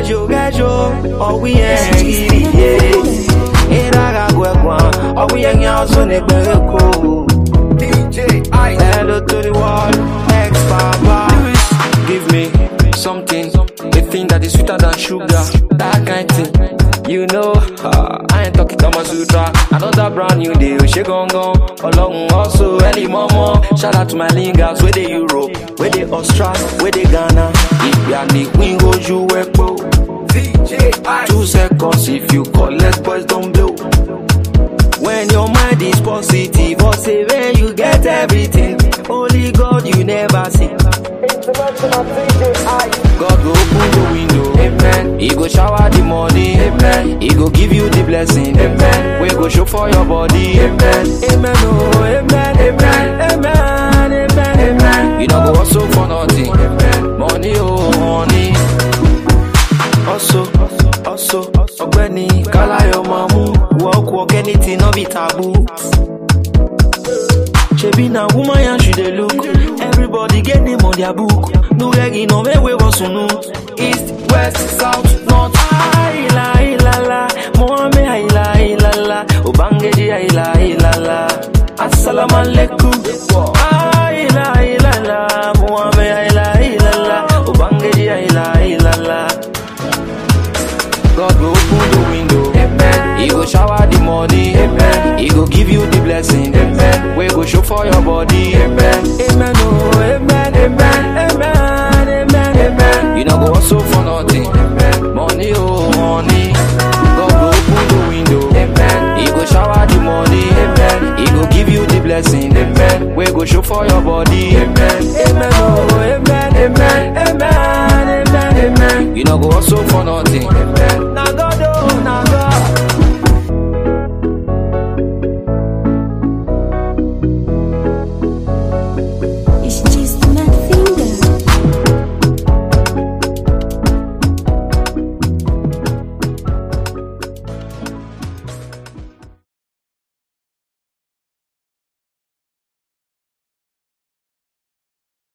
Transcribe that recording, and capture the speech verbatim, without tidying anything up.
gajo gajo, oh we ain't yeah. Iraga gwekwa, oh we ain't also nebeko. D J I hello to the world, ex Papa. Give me something, a thing that is sweeter than sugar, that kind thing. You know, uh, I ain't talking Kama Sutra. Another brand new day, she gon' go along also early mama. Shout out to my lingers, where they Europe, where they Australia, where they Ghana. If ya need win go you wepo. Two seconds if you collect boys don't blow. When your mind is positive, or say when you get everything, only God you never see. God go open the window, amen. He go shower the money, amen. He go give you the blessing, amen. We go show for your body, amen. Amen, oh, amen, amen, amen, amen, amen. You don't go also for nothing, amen. Money, oh, money. Also, also, Ogbeni, kala your mamu. Walk, walk, anything, no be taboo. Shebi na woman and she dey look. Everybody get them on their book. No reggae, no me we want sunu. East, west, south, north. Aila, aila, la. Moame, aila, aila, la. Obangeji, aila, aila, la. Assalamu alaikum. Aila, aila, la. Moame, aila, aila, la. Obangeji, aila, aila, la. God go open the window, amen. He go shower the money, amen. He go give you the blessing, amen. We go show for your body, amen. Amen, oh, amen, amen, amen, amen, amen. You know go also for nothing, amen. Money, oh, money. God go open the window, amen. He go shower the money, amen. He go give you the blessing, amen. We go show for your body, amen.